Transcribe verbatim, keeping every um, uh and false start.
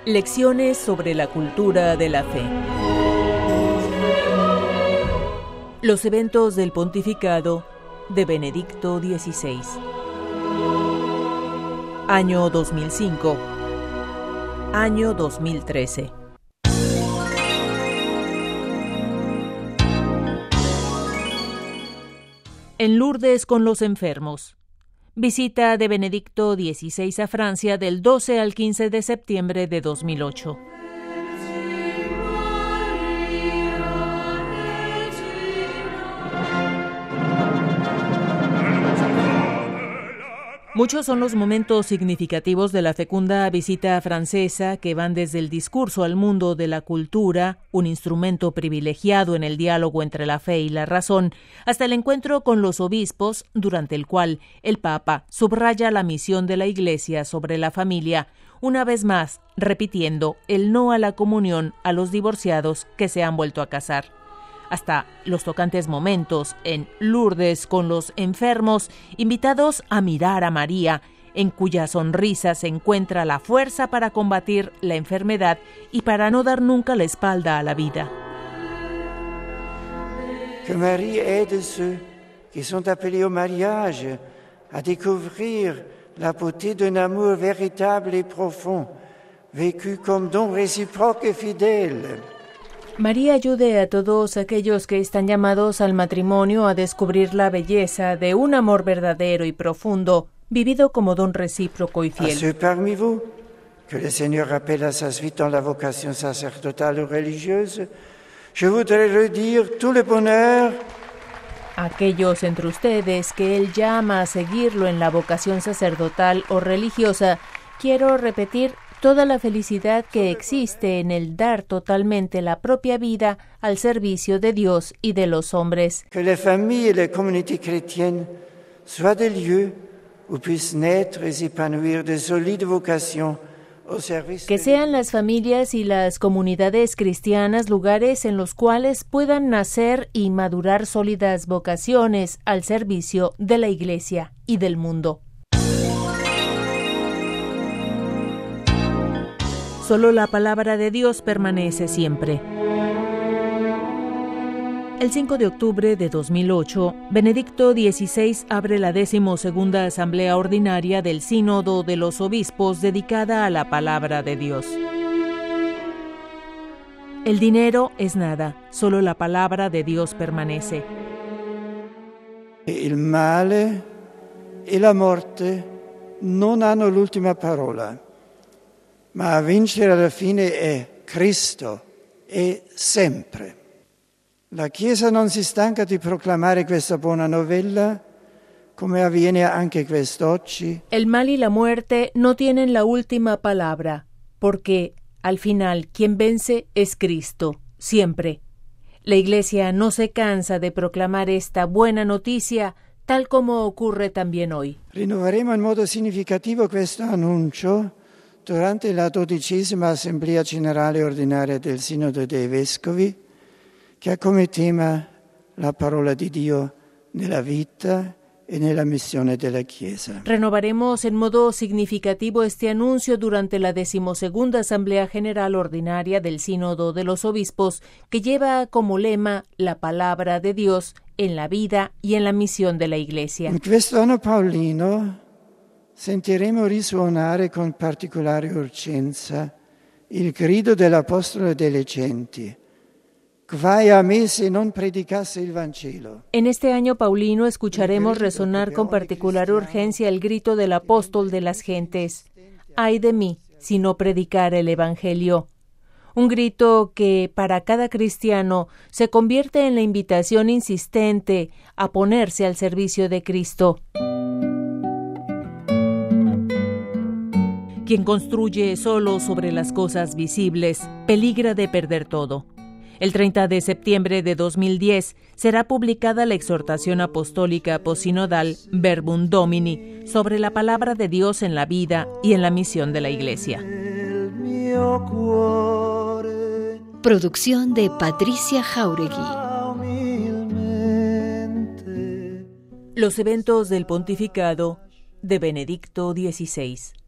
Lecciones sobre la cultura de la fe. Los eventos del pontificado de Benedicto dieciséis. Año dos mil cinco. Año dos mil trece. En Lourdes con los enfermos. Visita de Benedicto dieciséis a Francia del doce al quince de septiembre de dos mil ocho. Muchos son los momentos significativos de la fecunda visita francesa que van desde el discurso al mundo de la cultura, un instrumento privilegiado en el diálogo entre la fe y la razón, hasta el encuentro con los obispos, durante el cual el Papa subraya la misión de la Iglesia sobre la familia, una vez más repitiendo el no a la comunión a los divorciados que se han vuelto a casar. Hasta los tocantes momentos en Lourdes con los enfermos, invitados a mirar a María, en cuya sonrisa se encuentra la fuerza para combatir la enfermedad y para no dar nunca la espalda a la vida. Que Marie aide ceux qui sont appelés au mariage à découvrir la beauté d'un amour véritable et profond, vécu comme don réciproque et fidèle. María ayude a todos aquellos que están llamados al matrimonio a descubrir la belleza de un amor verdadero y profundo, vivido como don recíproco y fiel. A ceux parmi vous que le Seigneur appelle à sa suite dans la vocation sacerdotale ou religieuse, je voudrais redire tout le bonheur. Aquellos entre ustedes que Él llama a seguirlo en la vocación sacerdotal o religiosa, quiero repetir toda la felicidad que existe en el dar totalmente la propia vida al servicio de Dios y de los hombres. Que les familles et les communautés chrétiennes soient des lieux où puissent naître et s'épanouir de solides vocations au service. Que sean las familias y las comunidades cristianas lugares en los cuales puedan nacer y madurar sólidas vocaciones al servicio de la Iglesia y del mundo. Solo la palabra de Dios permanece siempre. El cinco de octubre de dos mil ocho, Benedicto dieciséis abre la decimosegunda Asamblea Ordinaria del Sínodo de los Obispos dedicada a la palabra de Dios. El dinero es nada, solo la palabra de Dios permanece. Il male e la morte non hanno l'ultima parola. Ma a vincere alla fine è Cristo, e sempre. La Chiesa non si stanca di proclamare questa buona novella, come avviene anche quest'oggi. El mal y la muerte no tienen la última palabra, porque, al final, quien vence es Cristo, siempre. La Iglesia no se cansa de proclamar esta buena noticia, tal como ocurre también hoy. Rinnoveremo in modo significativo questo annuncio durante la dodicesima Assemblea Generale Ordinaria del Sinodo dei Vescovi, che ha come tema la parola di Dio nella vita e nella missione della Chiesa. Renovaremos en modo significativo este anuncio durante la decimosegunda Asamblea General Ordinaria del Sínodo de los Obispos, que lleva como lema la palabra de Dios en la vida y en la misión de la Iglesia. In questo anno paolino sentiremo risuonare con particolare urgenza il grido dell'Apostolo delle genti: Quae a me se non predicasse il Vangelo. En este año paulino escucharemos resonar con particular urgencia el grito del apóstol de las gentes: ¡Ay de mí si no predicara el Evangelio! Un grito que, para cada cristiano, se convierte en la invitación insistente a ponerse al servicio de Cristo. Quien construye solo sobre las cosas visibles, peligra de perder todo. El treinta de septiembre de dos mil diez será publicada la exhortación apostólica posinodal Verbum Domini sobre la palabra de Dios en la vida y en la misión de la Iglesia. Producción de Patricia Jauregui. Los eventos del pontificado de Benedicto dieciséis.